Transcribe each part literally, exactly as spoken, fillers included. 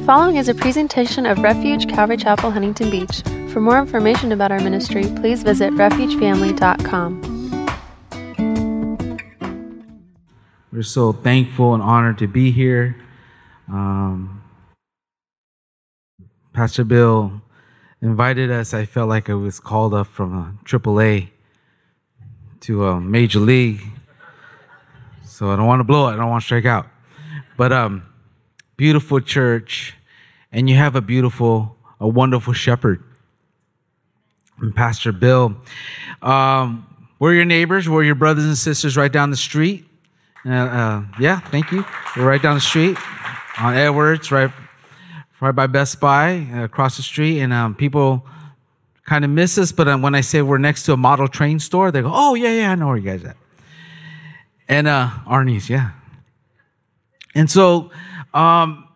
following is a presentation of Refuge Calvary Chapel, Huntington Beach. For more information about our ministry, please visit refuge family dot com. We're so thankful and honored to be here. Um, Pastor Bill invited us. I felt like I was called up from a triple A to a major league. So I don't want to blow it. I don't want to strike out. But um, beautiful church, and you have a beautiful, a wonderful shepherd. And Pastor Bill, um, we're your neighbors. We're your brothers and sisters right down the street. Uh, uh, yeah, thank you. We're right down the street on Edwards, right, right by Best Buy, uh, across the street. And um, people kind of miss us, but um, when I say we're next to a model train store, they go, "Oh yeah, yeah, I know where you guys at." And uh, Arnie's, yeah. And so, um,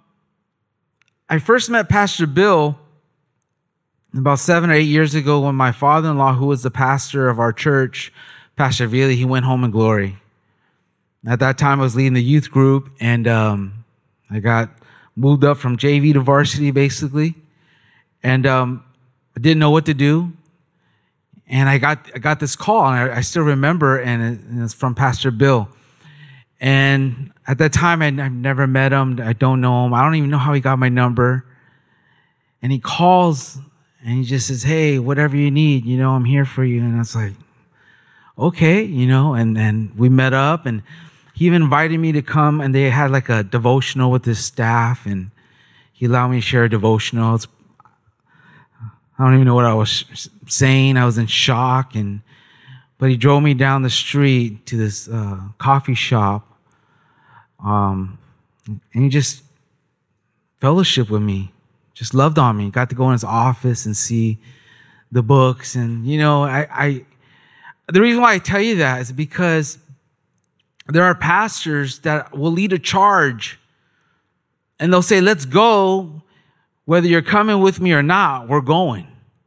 I first met Pastor Bill about seven or eight years ago when my father-in-law, who was the pastor of our church, Pastor Vili, he went home in glory. At that time, I was leading the youth group, and um, I got moved up from J V to varsity, basically, and um, I didn't know what to do. And I got I got this call, and I, I still remember, and, it, and it's from Pastor Bill. And at that time, I, I've never met him. I don't know him. I don't even know how he got my number. And he calls, and he just says, "Hey, whatever you need, you know, I'm here for you." And I was like, okay, you know, and, and we met up, and he even invited me to come, and they had like a devotional with his staff, and he allowed me to share a devotional. It's, I don't even know what I was saying. I was in shock, and but he drove me down the street to this uh, coffee shop, um, and he just fellowshiped with me, just loved on me. Got to go in his office and see the books, and you know, I, I the reason why I tell you that is because there are pastors that will lead a charge, and they'll say, "Let's go. Whether you're coming with me or not, we're going."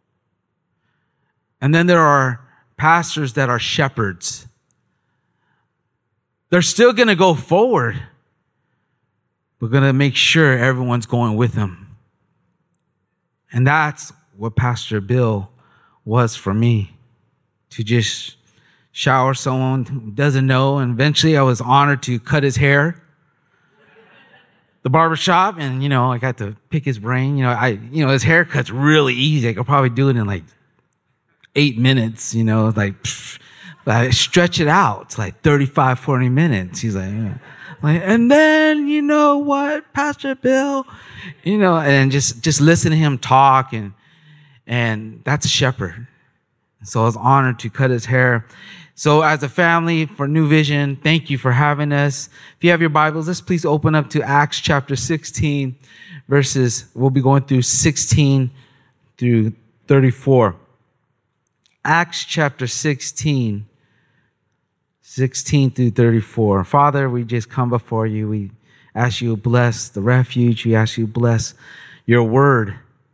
And then there are pastors that are shepherds. They're still going to go forward, but going to make sure everyone's going with them. And that's what Pastor Bill was for me, to just shower someone who doesn't know. And eventually I was honored to cut his hair, the barbershop, and, you know, I got to pick his brain. You know, I, you know, his haircut's really easy. I could probably do it in like eight minutes, you know, like, pff, but I stretch it out. It's like thirty-five, forty minutes. He's like, yeah. Like, and then, you know what, Pastor Bill, you know, and just, just listen to him talk, and, and that's a shepherd. So I was honored to cut his hair. So as a family for New Vision, thank you for having us. If you have your Bibles, let's please open up to Acts chapter sixteen, verses, we'll be going through sixteen through thirty-four. Acts chapter sixteen, sixteen through thirty-four. Father, we just come before you. We ask you to bless the refuge. We ask you to bless your word,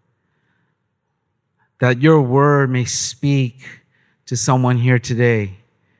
that your word may speak to someone here today,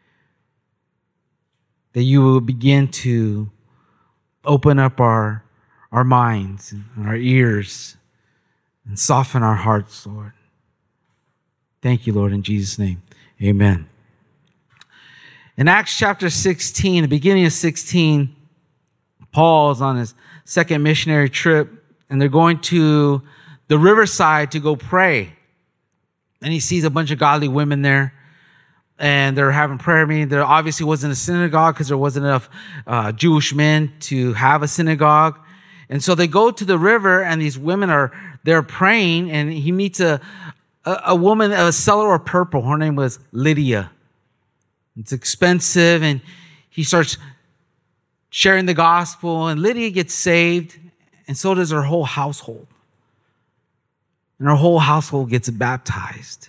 that you will begin to open up our, our minds and our ears and soften our hearts, Lord. Thank you, Lord, in Jesus' name. Amen. In Acts chapter sixteen, the beginning of sixteen, Paul's on his second missionary trip, and they're going to the riverside to go pray. And he sees a bunch of godly women there, and they're having prayer meeting. There obviously wasn't a synagogue because there wasn't enough uh, Jewish men to have a synagogue. And so they go to the river, and these women are there praying, and he meets a, a, a woman, a seller of purple. Her name was Lydia. It's expensive, and he starts sharing the gospel, and Lydia gets saved, and so does her whole household. And her whole household gets baptized.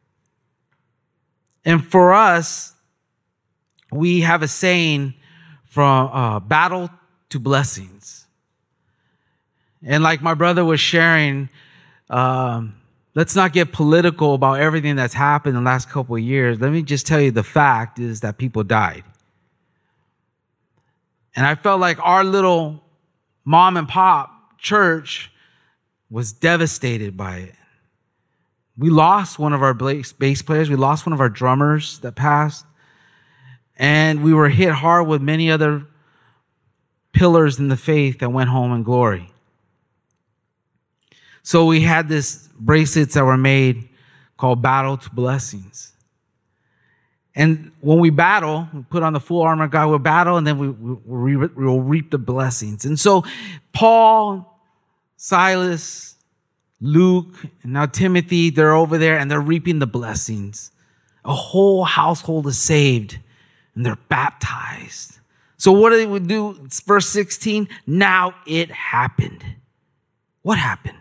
And for us, we have a saying, from uh, battle to blessings. And like my brother was sharing, um, let's not get political about everything that's happened in the last couple of years. Let me just tell you, the fact is that people died. And I felt like our little mom and pop church was devastated by it. We lost one of our bass players. We lost one of our drummers that passed. And we were hit hard with many other pillars in the faith that went home in glory. So we had this bracelets that were made called Battle to Blessings. And when we battle, we put on the full armor of God, we'll battle, and then we, we, we'll reap the blessings. And so Paul, Silas, Luke, and now Timothy, they're over there, and they're reaping the blessings. A whole household is saved, and they're baptized. So what do we do? It's verse sixteen. Now it happened. What happened?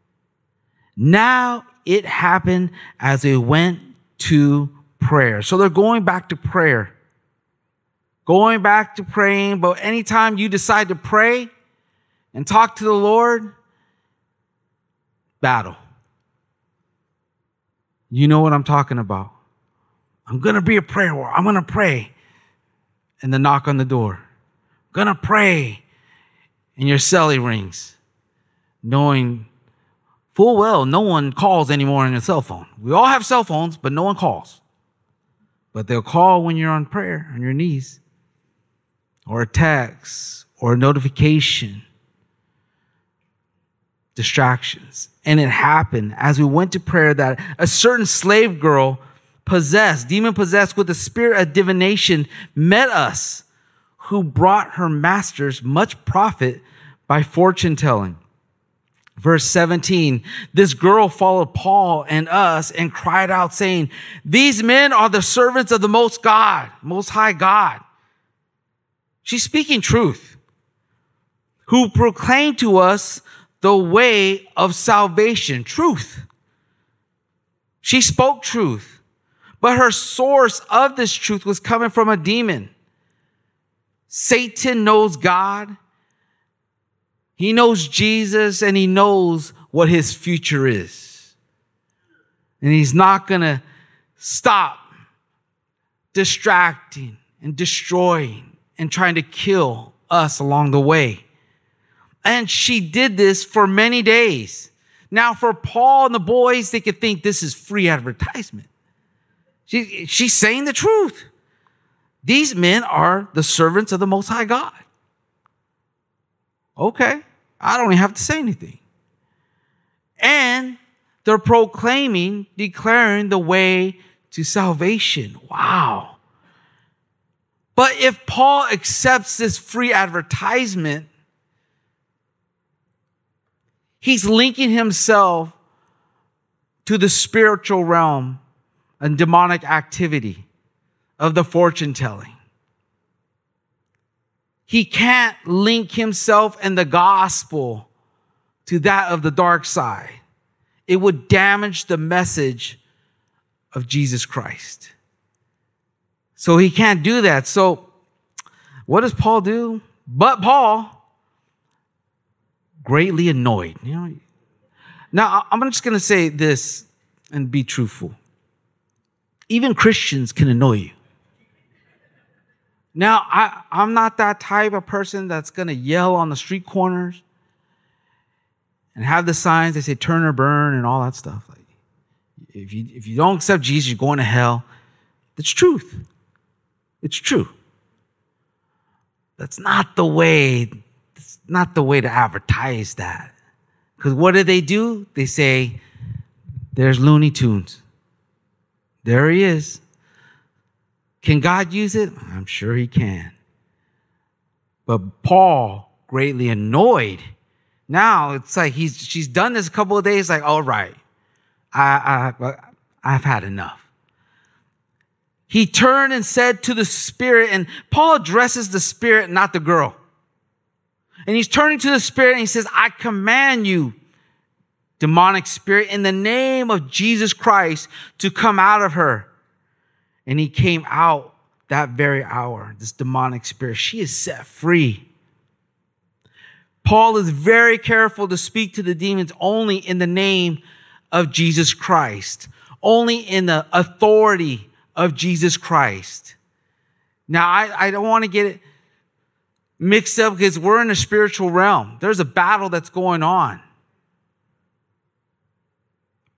Now it happened as they went to prayer. So they're going back to prayer. Going back to praying. But anytime you decide to pray and talk to the Lord, battle. You know what I'm talking about. I'm going to be a prayer warrior. I'm going to pray. And the knock on the door. I'm going to pray. And your celly rings. Knowing full well no one calls anymore on your cell phone. We all have cell phones, but no one calls. But they'll call when you're on prayer, on your knees. Or a text. Or a notification. Distractions. And it happened as we went to prayer that a certain slave girl possessed, demon possessed with the spirit of divination met us, who brought her masters much profit by fortune telling. Verse seventeen, this girl followed Paul and us and cried out saying, these men are the servants of the Most God, Most High God. She's speaking truth, who proclaim to us the way of salvation, truth. She spoke truth, but her source of this truth was coming from a demon. Satan knows God. He knows Jesus, and he knows what his future is. And he's not going to stop distracting and destroying and trying to kill us along the way. And she did this for many days. Now, for Paul and the boys, they could think this is free advertisement. She, she's saying the truth. These men are the servants of the Most High God. Okay, I don't even have to say anything. And they're proclaiming, declaring the way to salvation. Wow. But if Paul accepts this free advertisement, he's linking himself to the spiritual realm and demonic activity of the fortune telling. He can't link himself and the gospel to that of the dark side. It would damage the message of Jesus Christ. So he can't do that. So what does Paul do? But Paul, greatly annoyed. You know. Now, I'm just going to say this and be truthful. Even Christians can annoy you. Now, I, I'm not that type of person that's going to yell on the street corners and have the signs that say turn or burn and all that stuff. Like, if you if you don't accept Jesus, you're going to hell. It's truth. It's true. That's not the way. That's not the way to advertise that. Because what do they do? They say, "There's Looney Tunes. There he is. Can God use it? I'm sure he can." But Paul, greatly annoyed. Now it's like he's she's done this a couple of days. Like, all right, I, I I've had enough. He turned and said to the spirit, and Paul addresses the spirit, not the girl. And he's turning to the spirit and he says, "I command you, demonic spirit, in the name of Jesus Christ, to come out of her." And he came out that very hour, this demonic spirit. She is set free. Paul is very careful to speak to the demons only in the name of Jesus Christ, only in the authority of Jesus Christ. Now, I, I don't want to get it mixed up because we're in a spiritual realm. There's a battle that's going on.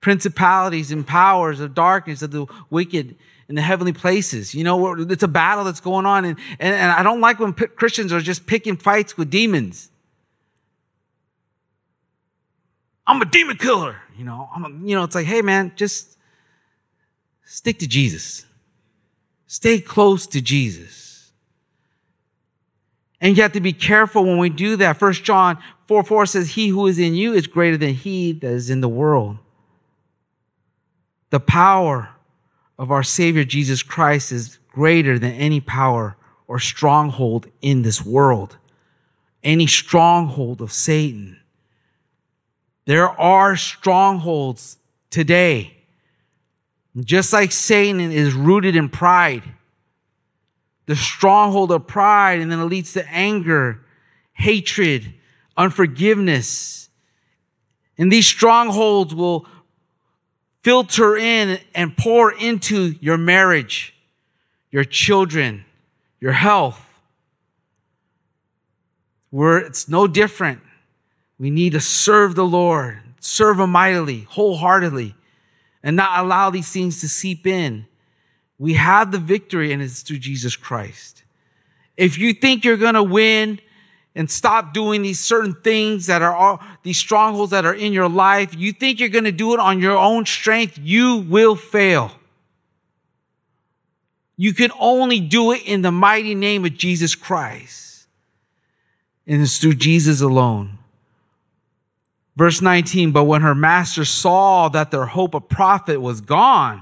principalities and powers of darkness, of the wicked in the heavenly places. You know, it's a battle that's going on. And, and, and I don't like when p- Christians are just picking fights with demons. I'm a demon killer. You know, I'm a, you know, it's like, hey, man, just stick to Jesus. Stay close to Jesus. And you have to be careful when we do that. First John four four says, he who is in you is greater than he that is in the world. The power of our Savior Jesus Christ is greater than any power or stronghold in this world. Any stronghold of Satan. There are strongholds today. Just like Satan is rooted in pride. The stronghold of pride, and then it leads to anger, hatred, unforgiveness. And these strongholds will filter in and pour into your marriage, your children, your health. Where it's no different. We need to serve the Lord, serve Him mightily, wholeheartedly, and not allow these things to seep in. We have the victory, and it's through Jesus Christ. If you think you're going to win and stop doing these certain things that are all, these strongholds that are in your life, you think you're going to do it on your own strength, you will fail. You can only do it in the mighty name of Jesus Christ. And it's through Jesus alone. Verse nineteen, but when her master saw that their hope of profit was gone.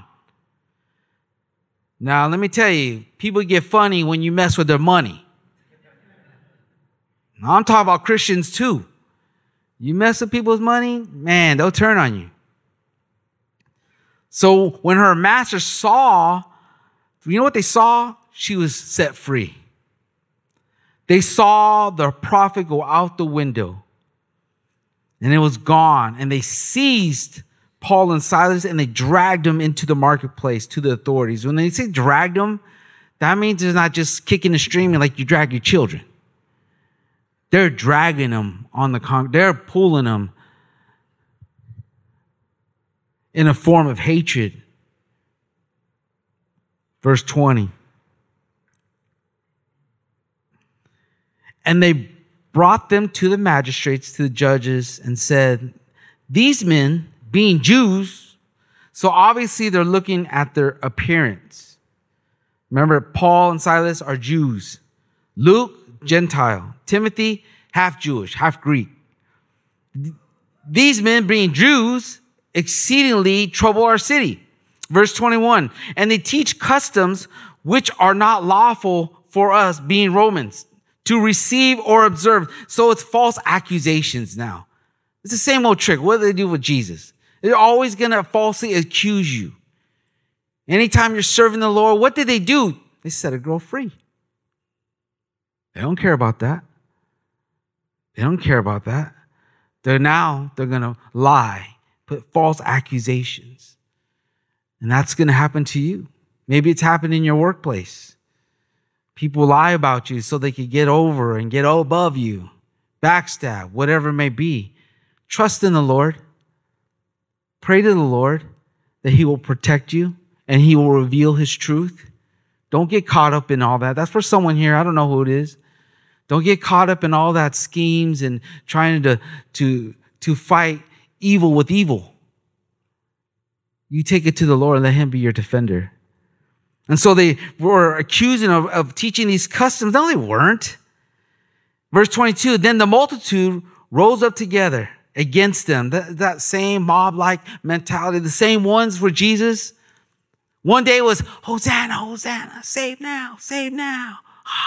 Now, let me tell you, people get funny when you mess with their money. Now, I'm talking about Christians too. You mess with people's money, man, they'll turn on you. So when her master saw, you know what they saw? She was set free. They saw the prophet go out the window. And it was gone. And they seized Paul and Silas and they dragged them into the marketplace to the authorities. When they say dragged them, that means it's not just kicking and streaming like you drag your children. They're dragging them on the con. They're pulling them in a form of hatred. Verse twenty. And they brought them to the magistrates, to the judges, and said, these men, being Jews, so obviously they're looking at their appearance. Remember, Paul and Silas are Jews. Luke, Gentile. Timothy, half Jewish, half Greek. These men, being Jews, exceedingly trouble our city. Verse twenty-one, and they teach customs which are not lawful for us, being Romans, to receive or observe. So it's false accusations now. It's the same old trick. What do they do with Jesus? They're always going to falsely accuse you. Anytime you're serving the Lord, what did they do? They set a girl free. They don't care about that. They don't care about that. They're now, they're going to lie, put false accusations. And that's going to happen to you. Maybe it's happened in your workplace. People lie about you so they can get over and get above you. Backstab, whatever it may be. Trust in the Lord. Pray to the Lord that He will protect you and He will reveal His truth. Don't get caught up in all that. That's for someone here. I don't know who it is. Don't get caught up in all that schemes and trying to, to, to fight evil with evil. You take it to the Lord and let Him be your defender. And so they were accusing of, of teaching these customs. No, they weren't. Verse twenty-two, then the multitude rose up together against them. That, that same mob-like mentality, the same ones for Jesus. One day was, Hosanna, Hosanna, save now, save now.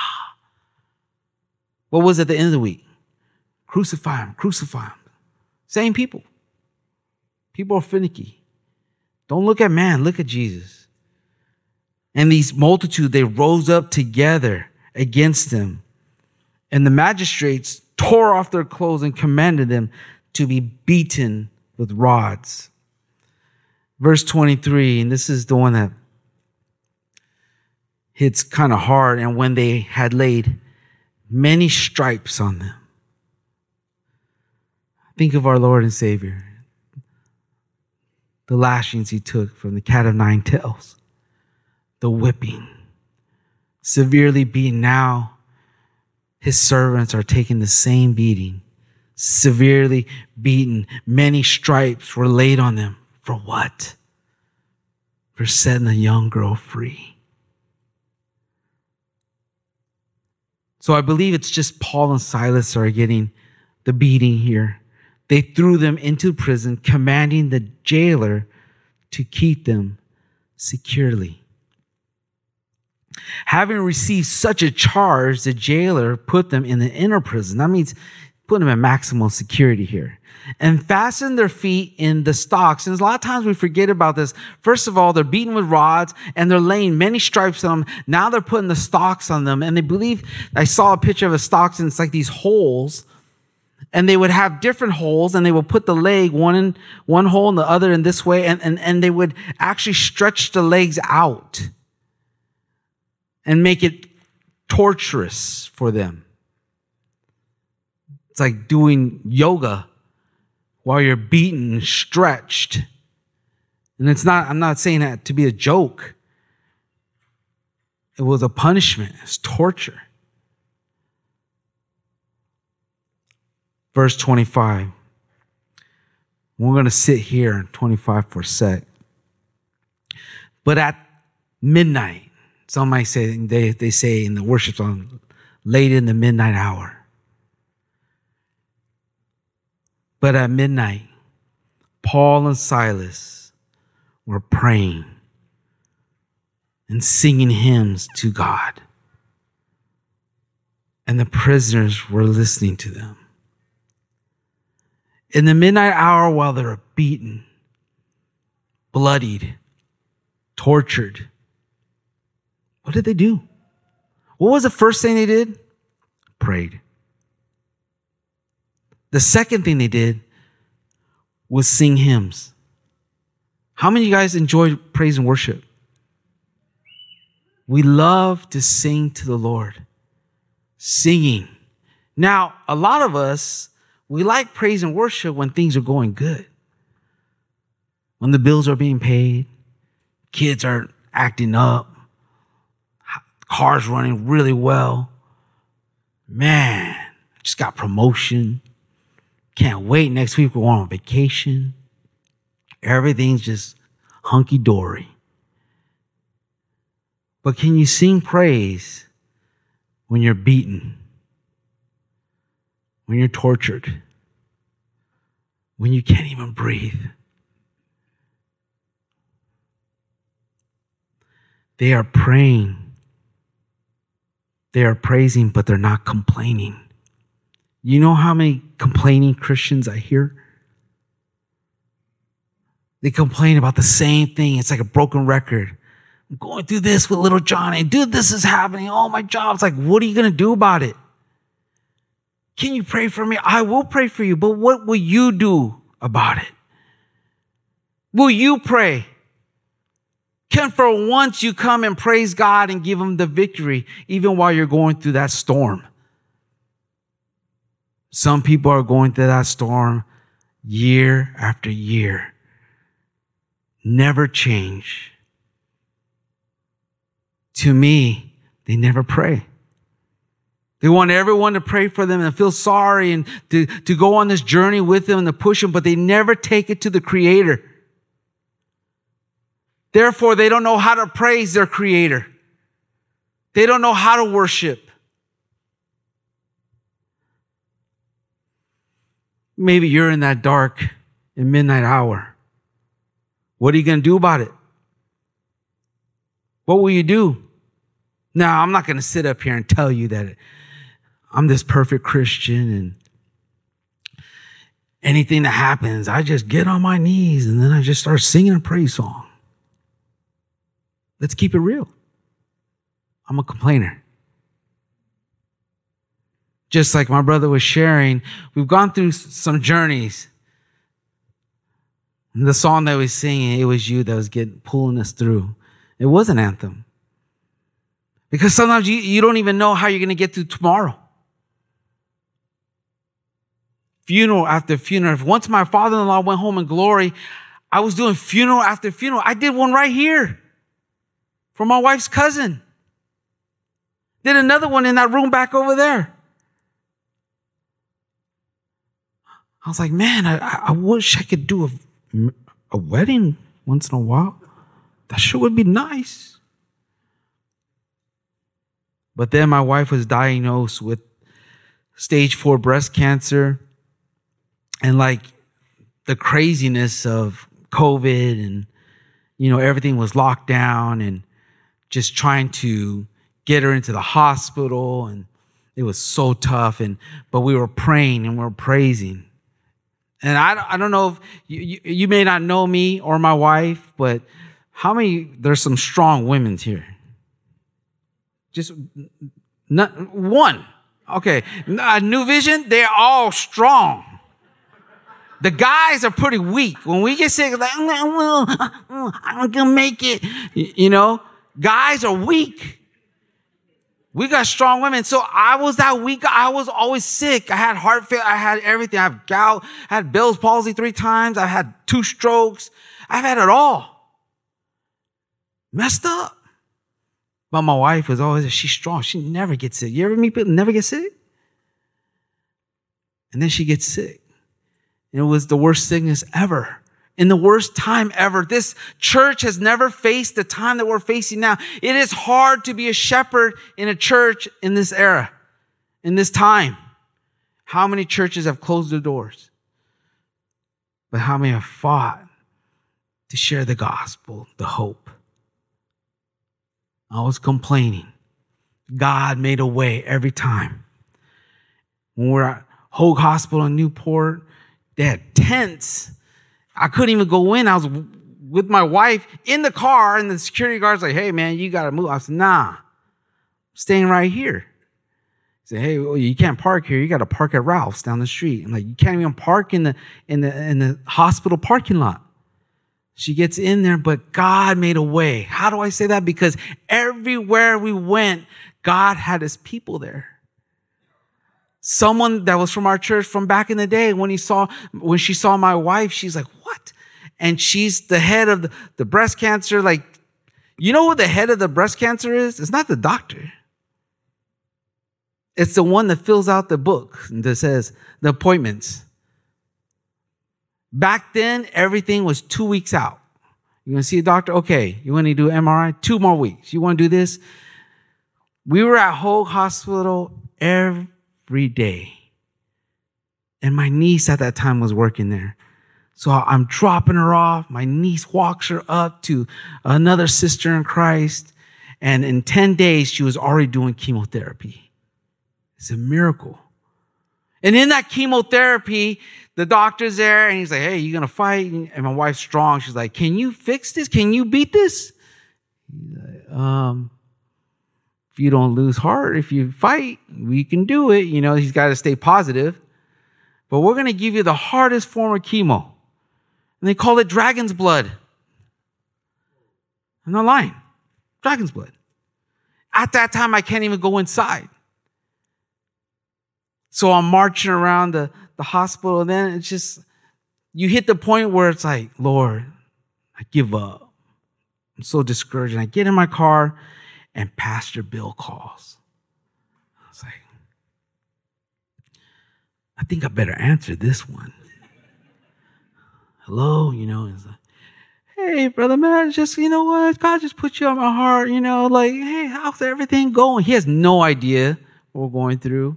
What was at the end of the week? Crucify Him, crucify Him. Same people. People are finicky. Don't look at man, look at Jesus. And these multitude, they rose up together against him. And the magistrates tore off their clothes and commanded them to be beaten with rods. Verse twenty-three, and this is the one that hits kind of hard. And when they had laid many stripes on them. Think of our Lord and Savior. the lashings he took from the cat of nine tails, the whipping, severely beaten. Now his servants are taking the same beating, severely beaten. Many stripes were laid on them. For what? For setting a young girl free. So I believe it's just Paul and Silas are getting the beating here. They threw them into prison, commanding the jailer to keep them securely. Having received such a charge, the jailer put them in the inner prison. That means put them in maximum security here. And fastened their feet in the stocks. And a lot of times we forget about this. First of all, they're beaten with rods and they're laying many stripes on them. Now they're putting the stocks on them. And they believe, I saw a picture of a stocks and it's like these holes. And they would have different holes and they would put the leg one in one hole and the other in this way. And, and, and they would actually stretch the legs out and make it torturous for them. It's like doing yoga while you're beaten and stretched. And it's not, I'm not saying that to be a joke. It was a punishment. It's torture. Verse twenty-five. We're going to sit here in twenty-five for a sec. But at midnight, some might say, they, they say in the worship song, late in the midnight hour. But at midnight, Paul and Silas were praying and singing hymns to God. And the prisoners were listening to them. In the midnight hour, while they were beaten, bloodied, tortured, what did they do? What was the first thing they did? Prayed. The second thing they did was sing hymns. How many of you guys enjoy praise and worship? We love to sing to the Lord. Singing. Now, a lot of us, we like praise and worship when things are going good. When the bills are being paid, kids are acting up, cars running really well. Man, I just got promotion. Can't wait. Next week we're going on vacation. Everything's just hunky-dory. But can you sing praise when you're beaten? When you're tortured? When you can't even breathe? They are praying. They are praising, but they're not complaining. You know how many complaining Christians I hear? They complain about the same thing. It's like a broken record. I'm going through this with little Johnny. Dude, this is happening. Oh, my job's like, what are you going to do about it? Can you pray for me? I will pray for you, but what will you do about it? Will you pray? Can for once you come and praise God and give him the victory, even while you're going through that storm? Some people are going through that storm year after year. Never change. To me, they never pray. They want everyone to pray for them and feel sorry and to, to go on this journey with them and to push them, but they never take it to the Creator. Therefore, they don't know how to praise their Creator. They don't know how to worship. Maybe you're in that dark and midnight hour. What are you going to do about it? What will you do? Now, I'm not going to sit up here and tell you that I'm this perfect Christian and anything that happens, I just get on my knees and then I just start singing a praise song. Let's keep it real. I'm a complainer. Just like my brother was sharing, we've gone through some journeys. And the song that we was singing, it was you that was getting pulling us through. It was an anthem. Because sometimes you, you don't even know how you're going to get through tomorrow. Funeral after funeral. Once my father-in-law went home in glory, I was doing funeral after funeral. I did one right here for my wife's cousin. Did another one in that room back over there. I was like, man, I, I wish I could do a, a wedding once in a while. That sure would be nice. But then my wife was diagnosed with stage four breast cancer. And like the craziness of COVID and, you know, everything was locked down and just trying to get her into the hospital. And it was so tough. And, but we were praying and we were praising. And I, I don't know if you, you, you may not know me or my wife, but how many, there's some strong women here. Just not one. Okay. Uh, New Vision, they're all strong. The guys are pretty weak. When we get sick, like, I'm not going to make it. You know, guys are weak. We got strong women. So I was that weak. I was always sick. I had heart failure. I had everything. I have gout. I had Bell's palsy three times. I had two strokes. I've had it all. Messed up. But my wife was always, she's strong. She never gets sick. You ever meet people never get sick? And then she gets sick. And it was the worst sickness ever. In the worst time ever. This church has never faced the time that we're facing now. It is hard to be a shepherd in a church in this era, in this time. How many churches have closed their doors? But how many have fought to share the gospel, the hope? I was complaining. God made a way every time. When we're at Hoag Hospital in Newport, they had tents. I couldn't even go in. I was with my wife in the car, and the security guard's like, hey, man, you got to move. I said, nah, I'm staying right here. He said, hey, well, you can't park here. You got to park at Ralph's down the street. I'm like, you can't even park in the in the in the hospital parking lot. She gets in there, but God made a way. How do I say that? Because everywhere we went, God had his people there. Someone that was from our church from back in the day, when he saw, when she saw my wife, she's like, what? And she's the head of the, the breast cancer. Like, you know who the head of the breast cancer is? It's not the doctor. It's the one that fills out the book that says the appointments. Back then, everything was two weeks out. You want to see a doctor? Okay. You want to do an M R I? Two more weeks. You want to do this? We were at Hoag Hospital every Every day. And my niece at that time was working there. So I'm dropping her off. My niece walks her up to another sister in Christ. And in ten days, she was already doing chemotherapy. It's a miracle. And in that chemotherapy, the doctor's there and he's like, hey, you going to fight? And my wife's strong. She's like, can you fix this? Can you beat this? He's like, um, if you don't lose heart, if you fight, we can do it. You know, he's got to stay positive. But we're going to give you the hardest form of chemo. And they call it dragon's blood. I'm not lying. Dragon's blood. At that time, I can't even go inside. So I'm marching around the, the hospital, and then it's just, you hit the point where it's like, Lord, I give up. I'm so discouraged. And I get in my car, and Pastor Bill calls. I was like, I think I better answer this one. Hello, you know, it's like, hey, brother man, just, you know what? God just put you on my heart, you know, like, hey, how's everything going? He has no idea what we're going through.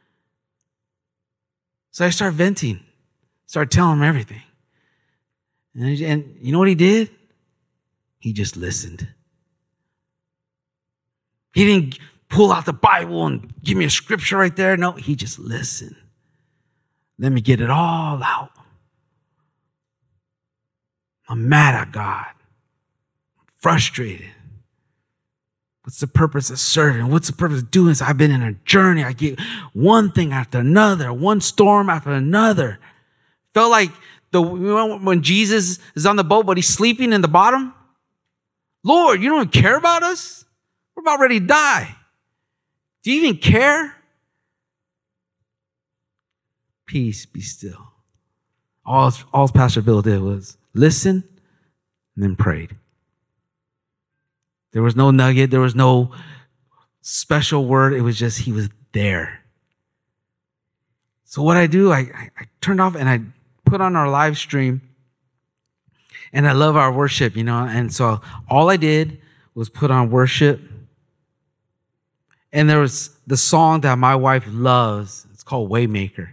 So I start venting, start telling him everything. And, and you know what he did? He just listened. He didn't pull out the Bible and give me a scripture right there. No, he just listened. Let me get it all out. I'm mad at God. I'm frustrated. What's the purpose of serving? What's the purpose of doing this? I've been in a journey. I get one thing after another, one storm after another. Felt like the when Jesus is on the boat, but he's sleeping in the bottom. Lord, you don't care about us? We're about ready to die. Do you even care? Peace, be still. All, all Pastor Bill did was listen and then prayed. There was no nugget. There was no special word. It was just he was there. So what I do, I, I, I turned off and I put on our live stream. And I love our worship, you know. And so all I did was put on worship. And there was the song that my wife loves. It's called Waymaker.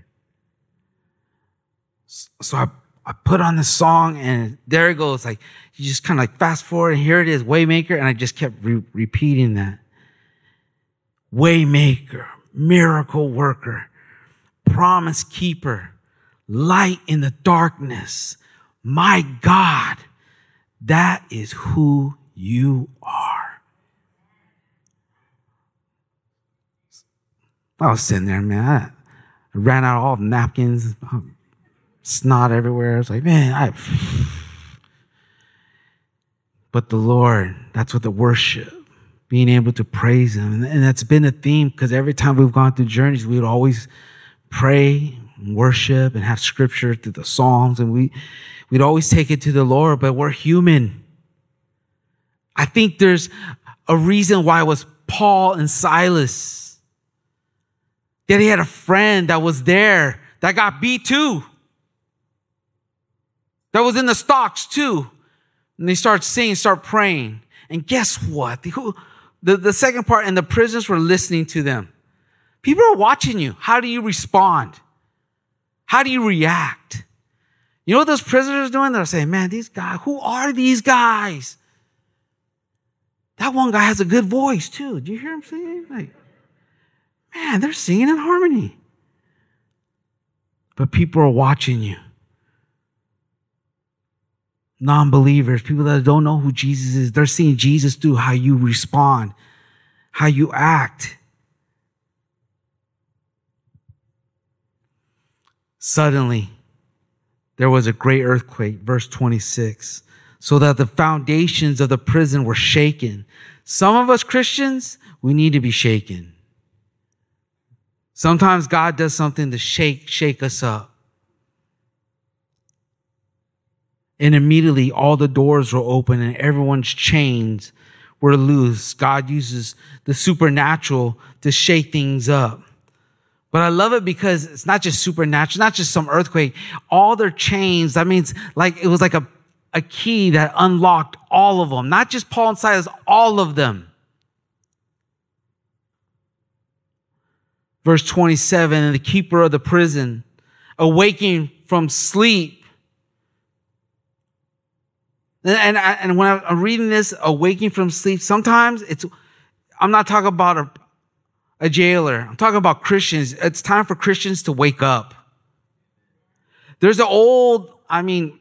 So I, I put on the song and there it goes. Like you just kind of like fast forward and here it is, Waymaker. And I just kept re- repeating that. Waymaker, miracle worker, promise keeper, light in the darkness. My God, that is who you are. I was sitting there, man. I ran out of all the napkins, snot everywhere. I was like, man, I. But the Lord, that's what the worship, being able to praise Him. And that's been a theme because every time we've gone through journeys, we would always pray and worship and have scripture through the Psalms. And we, we'd always take it to the Lord, but we're human. I think there's a reason why it was Paul and Silas. That he had a friend that was there that got beat too. That was in the stocks too. And they start singing, start praying. And guess what? The, the, the second part, and the prisoners were listening to them. People are watching you. How do you respond? How do you react? You know what those prisoners are doing? They're saying, man, these guys, who are these guys? That one guy has a good voice too. Do you hear him singing? Like, man, they're singing in harmony. But people are watching you. Non-believers, people that don't know who Jesus is, they're seeing Jesus through how you respond, how you act. Suddenly, there was a great earthquake, verse twenty-six, so that the foundations of the prison were shaken. Some of us Christians, we need to be shaken. Sometimes God does something to shake, shake us up. And immediately all the doors were open and everyone's chains were loose. God uses the supernatural to shake things up. But I love it because it's not just supernatural, not just some earthquake. All their chains, that means like it was like a, a key that unlocked all of them. Not just Paul and Silas, all of them. Verse twenty-seven, and the keeper of the prison, awaking from sleep. And, and, and when I'm reading this, awaking from sleep, sometimes it's, I'm not talking about a, a jailer. I'm talking about Christians. It's time for Christians to wake up. There's an old, I mean,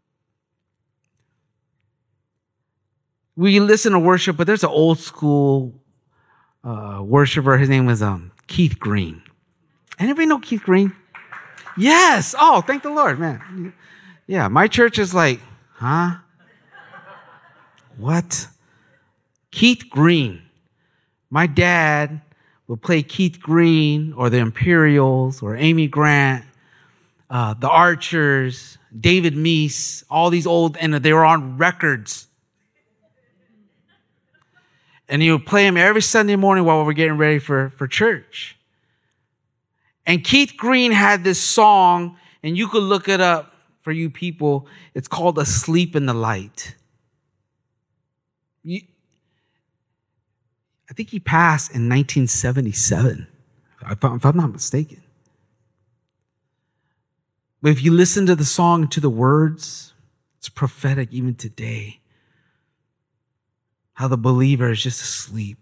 we listen to worship, but there's an old school uh, worshiper. His name was um, Keith Green. Anybody know Keith Green? Yes. Oh, thank the Lord, man. Yeah, my church is like, huh? What? Keith Green. My dad would play Keith Green or the Imperials or Amy Grant, uh, the Archers, David Meese, all these old, and they were on records. And he would play them every Sunday morning while we were getting ready for, for church. And Keith Green had this song, and you could look it up for you people. It's called Asleep in the Light. You, I think he passed in nineteen seventy-seven, if I'm not mistaken. But if you listen to the song, to the words, it's prophetic even today. How the believer is just asleep.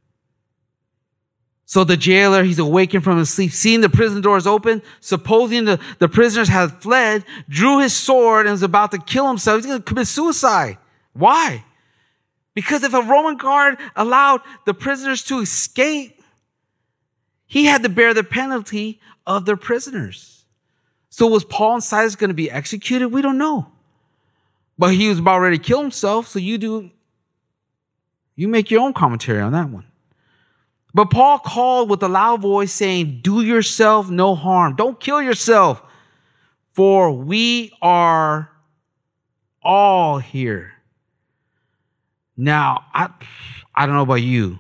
So the jailer, he's awakened from his sleep, seeing the prison doors open, supposing the, the prisoners had fled, drew his sword and was about to kill himself. He's going to commit suicide. Why? Because if a Roman guard allowed the prisoners to escape, he had to bear the penalty of their prisoners. So was Paul and Silas going to be executed? We don't know. But he was about ready to kill himself, so you do, you make your own commentary on that one. But Paul called with a loud voice saying, do yourself no harm. Don't kill yourself. For we are all here. Now, I, I don't know about you,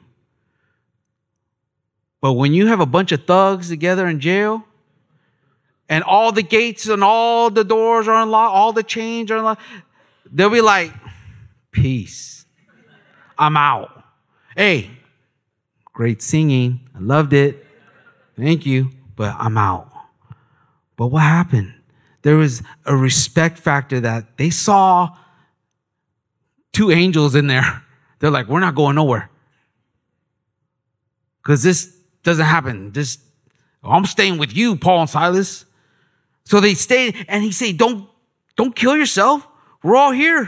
but when you have a bunch of thugs together in jail, and all the gates and all the doors are unlocked, all the chains are unlocked, they'll be like, peace. I'm out. Hey, great singing. I loved it. Thank you. But I'm out. But what happened? There was a respect factor that they saw two angels in there. They're like, we're not going nowhere. Because this doesn't happen. This, I'm staying with you, Paul and Silas. So they stayed, and he said, don't, don't kill yourself. We're all here.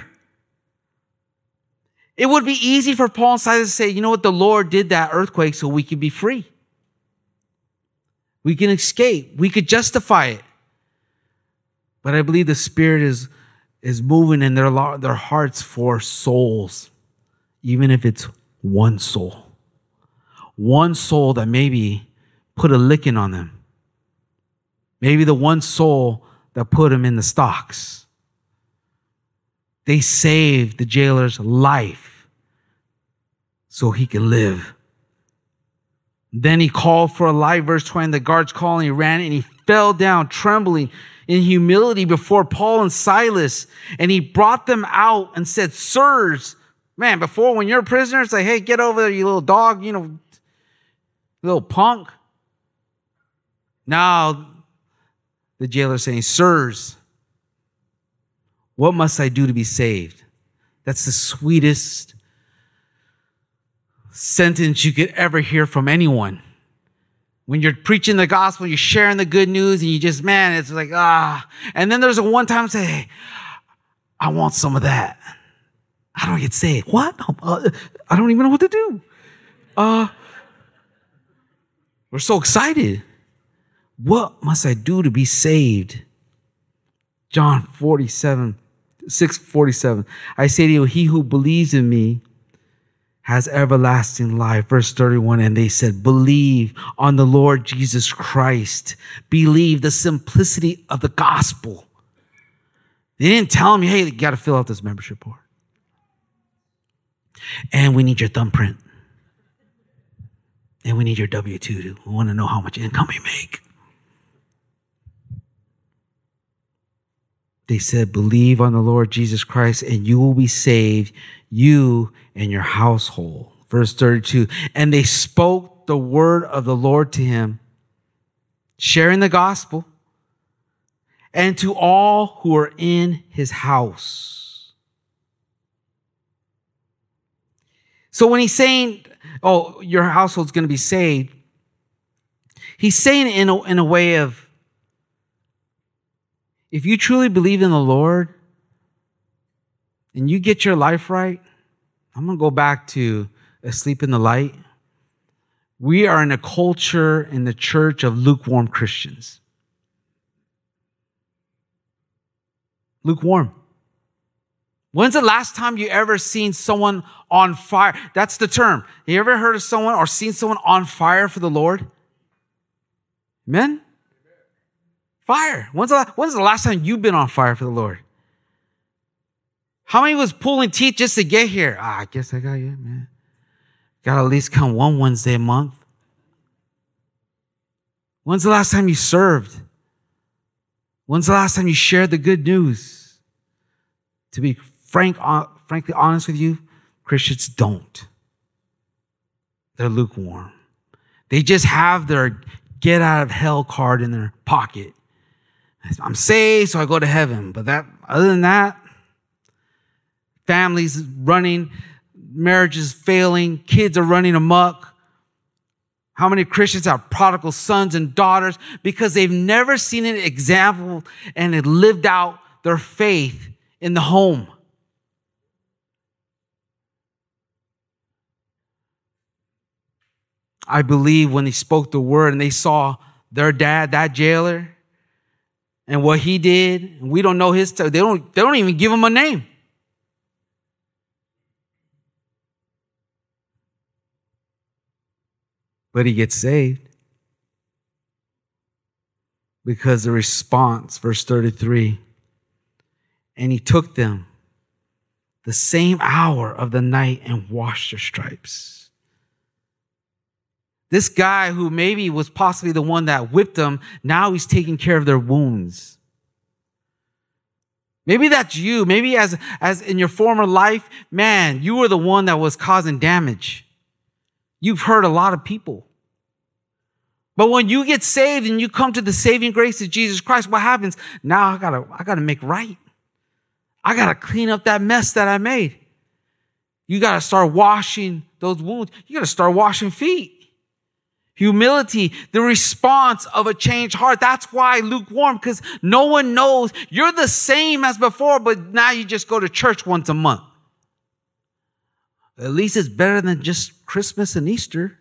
It would be easy for Paul and Silas to say, you know what, the Lord did that earthquake so we could be free. We can escape. We could justify it. But I believe the Spirit is, is moving in their, their hearts for souls, even if it's one soul. One soul that maybe put a licking on them. Maybe the one soul that put them in the stocks. They saved the jailer's life so he could live. Then he called for a light, verse twenty. The guards called and he ran and he fell down trembling in humility before Paul and Silas. And he brought them out and said, sirs, man, before when you're a prisoner, it's like, hey, get over there, you little dog, you know, little punk. Now the jailer's saying, sirs, what must I do to be saved? That's the sweetest sentence you could ever hear from anyone. When you're preaching the gospel, you're sharing the good news, and you just, man, it's like, ah. And then there's a one time say, hey, I want some of that. How do I get saved? What? Uh, I don't even know what to do. Uh, we're so excited. What must I do to be saved? John forty-seven, six forty-seven. I say to you, he who believes in me has everlasting life. Verse thirty-one, and they said, believe on the Lord Jesus Christ. Believe the simplicity of the gospel. They didn't tell him, hey, you got to fill out this membership board. And we need your thumbprint. And we need your W two. We want to know how much income you make. They said, believe on the Lord Jesus Christ and you will be saved, you and your household. Verse thirty-two, and they spoke the word of the Lord to him, sharing the gospel, and to all who are in his house. So when he's saying, oh, your household's going to be saved, he's saying it in a, in a way of, if you truly believe in the Lord and you get your life right, I'm going to go back to asleep in the light. We are in a culture in the church of lukewarm Christians. Lukewarm. When's the last time you ever seen someone on fire? That's the term. You ever heard of someone or seen someone on fire for the Lord? Amen? Fire. When's the, when's the last time you've been on fire for the Lord? How many was pulling teeth just to get here? Ah, I guess I got you, man. Got to at least come one Wednesday a month. When's the last time you served? When's the last time you shared the good news? To be frank, uh, frankly honest with you, Christians don't. They're lukewarm. They just have their get out of hell card in their pocket. I'm saved, so I go to heaven. But that, other than that, families running, marriages failing, kids are running amok. How many Christians have prodigal sons and daughters because they've never seen an example and have lived out their faith in the home? I believe when they spoke the word and they saw their dad, that jailer, and what he did, we don't know his story. They don't, they don't even give him a name. But he gets saved. Because the response, verse thirty-three, and he took them the same hour of the night and washed their stripes. This guy who maybe was possibly the one that whipped them, now he's taking care of their wounds. Maybe that's you. Maybe as, as in your former life, man, you were the one that was causing damage. You've hurt a lot of people. But when you get saved and you come to the saving grace of Jesus Christ, what happens? Now I gotta, I gotta make right. I got to clean up that mess that I made. You got to start washing those wounds. You got to start washing feet. Humility, the response of a changed heart. That's why lukewarm, because no one knows. You're the same as before, but now you just go to church once a month. At least it's better than just Christmas and Easter.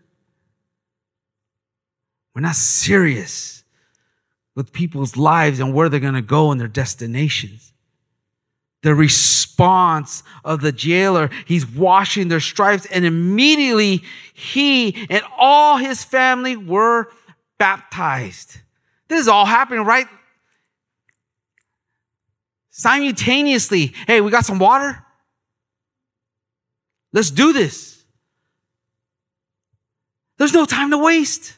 We're not serious with people's lives and where they're going to go and their destinations. The response of the jailer, he's washing their stripes, and immediately he and all his family were baptized. This is all happening right simultaneously. Hey, we got some water? Let's do this. There's no time to waste.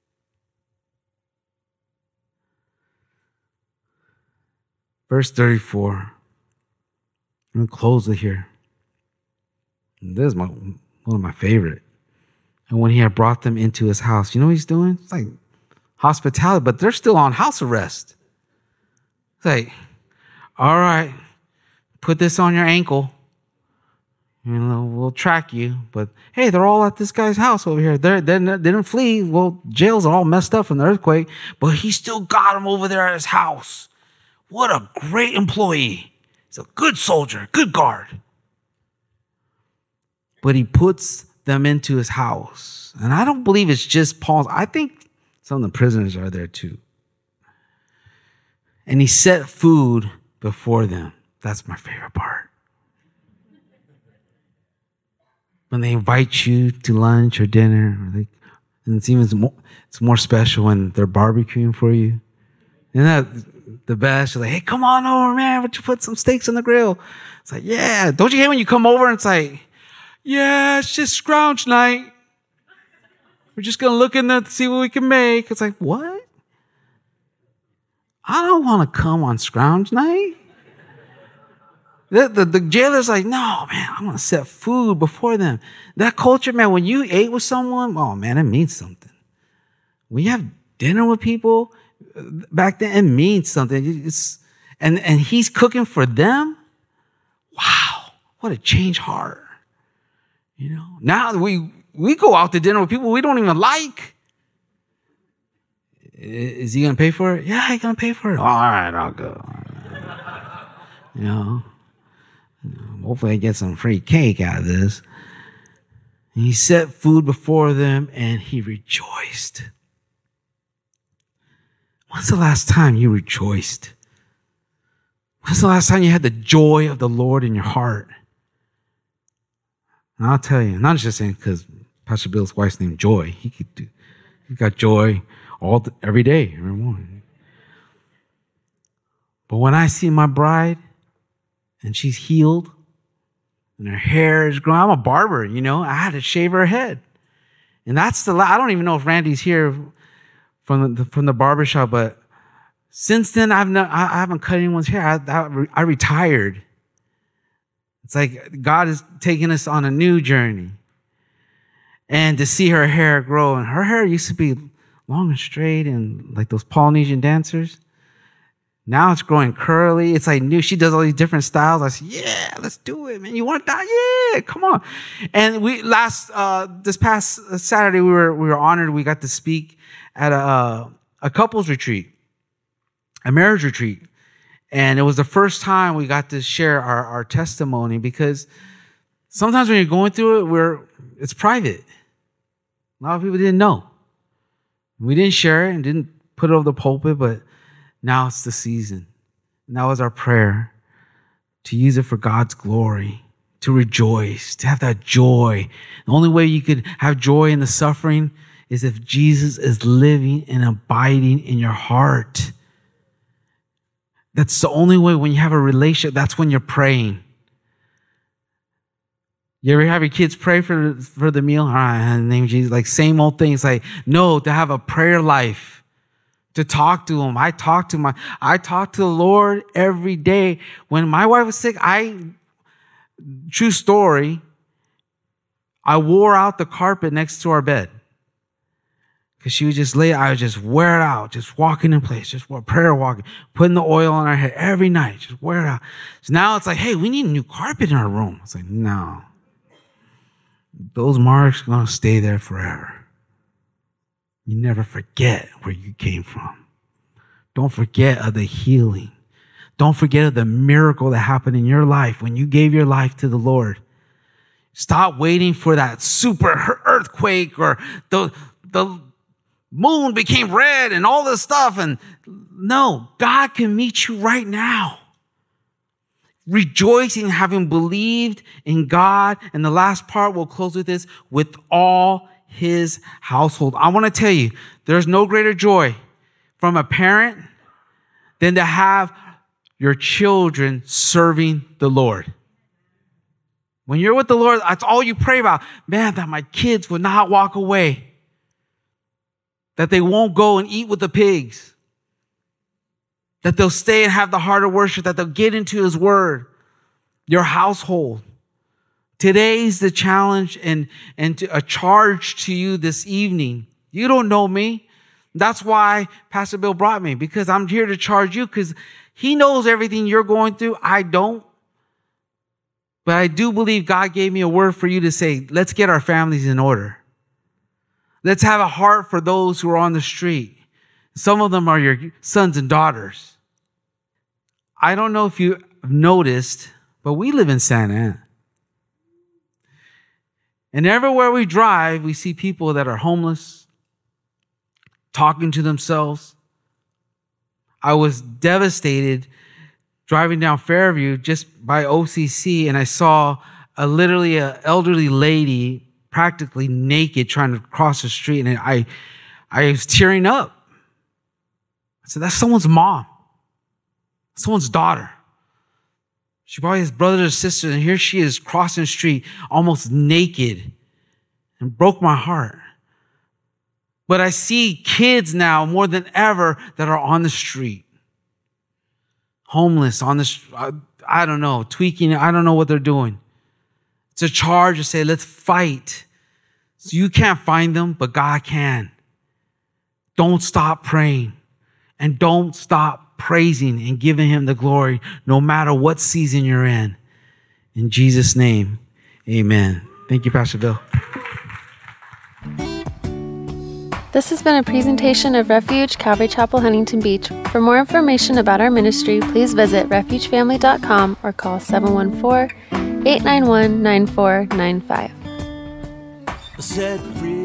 Verse thirty-four. I'm going to close it here. This is my, one of my favorite. And when he had brought them into his house, you know what he's doing? It's like hospitality, but they're still on house arrest. It's like, all right, put this on your ankle. You know, we'll track you. But hey, they're all at this guy's house over here. They're, they're, they didn't flee. Well, jails are all messed up from the earthquake, but he still got them over there at his house. What a great employee. He's a good soldier, good guard. But he puts them into his house. And I don't believe it's just Paul's. I think some of the prisoners are there too. And he set food before them. That's my favorite part. When they invite you to lunch or dinner, or they, and it's even more, it's more special when they're barbecuing for you. Isn't that the best? You're like, hey, come on over, man. Would you put some steaks on the grill? It's like, yeah. Don't you hate when you come over and it's like, yeah, it's just scrounge night. We're just going to look in there to see what we can make. It's like, what? I don't want to come on scrounge night. The, the, the jailer's like, no, man, I'm going to set food before them. That culture, man, when you ate with someone, oh, man, it means something. When you have dinner with people, back then, it means something. It's, and, and he's cooking for them. Wow, what a changed heart. You know, now we, we go out to dinner with people we don't even like. Is he going to pay for it? Yeah, he's going to pay for it. All right, I'll go. You know, hopefully I get some free cake out of this. And he set food before them and he rejoiced. When's the last time you rejoiced? When's the last time you had the joy of the Lord in your heart? And I'll tell you, not just saying because Pastor Bill's wife's named Joy. He could do, he got joy all the, every day, every morning. But when I see my bride and she's healed and her hair is growing, I'm a barber, you know. I had to shave her head, and that's the. I don't even know if Randy's here from the from the barbershop, but since then I've not, I haven't cut anyone's hair. I, I, I retired. It's like God is taking us on a new journey. And to see her hair grow, and her hair used to be long and straight and like those Polynesian dancers. Now it's growing curly. It's like new. She does all these different styles. I said, yeah, let's do it, man. You want to die? Yeah, come on. And we last, uh, this past Saturday, we were, we were honored. We got to speak at a, a couples retreat, a marriage retreat. And it was the first time we got to share our, our testimony, because sometimes when you're going through it, we're, it's private. A lot of people didn't know. We didn't share it and didn't put it over the pulpit, but now it's the season. And that was our prayer, to use it for God's glory, to rejoice, to have that joy. The only way you could have joy in the suffering is if Jesus is living and abiding in your heart. That's the only way. When you have a relationship, that's when you're praying. You ever have your kids pray for, for the meal? All right, in the name of Jesus. Like same old things. Like, no, to have a prayer life, to talk to him. I talk to my, I talk to the Lord every day. When my wife was sick, I, true story, I wore out the carpet next to our bed. Because she would just lay, I would just wear it out, just walking in place, just prayer walking, putting the oil on our head every night, just wear it out. So now it's like, hey, we need a new carpet in our room. It's like, no. Those marks are going to stay there forever. You never forget where you came from. Don't forget of the healing. Don't forget of the miracle that happened in your life when you gave your life to the Lord. Stop waiting for that super earthquake or the, the moon became red and all this stuff. And no, God can meet you right now. Rejoicing, having believed in God. And the last part, we'll close with this, with all his household. I want to tell you, there's no greater joy from a parent than to have your children serving the Lord. When you're with the Lord, that's all you pray about. Man, that my kids will not walk away. That they won't go and eat with the pigs. That they'll stay and have the heart of worship. That they'll get into his word. Your household. Today's the challenge and, and to, a charge to you this evening. You don't know me. That's why Pastor Bill brought me. Because I'm here to charge you. Because he knows everything you're going through. I don't. But I do believe God gave me a word for you to say, let's get our families in order. Let's have a heart for those who are on the street. Some of them are your sons and daughters. I don't know if you have noticed, but we live in Santa Ana. And everywhere we drive, we see people that are homeless, talking to themselves. I was devastated driving down Fairview just by O C C, and I saw a literally an elderly lady practically naked trying to cross the street, and I, I was tearing up. I said, that's someone's mom, someone's daughter. She probably has brothers or sisters, and here she is crossing the street almost naked, and broke my heart. But I see kids now more than ever that are on the street. Homeless, on the, I, I don't know, tweaking, I don't know what they're doing. It's a charge to say, let's fight. So you can't find them, but God can. Don't stop praying. And don't stop praising and giving him the glory, no matter what season you're in. In Jesus' name, amen. Thank you, Pastor Bill. This has been a presentation of Refuge Calvary Chapel, Huntington Beach. For more information about our ministry, please visit refuge family dot com or call seven one four, eight nine one, nine four nine five. Set free.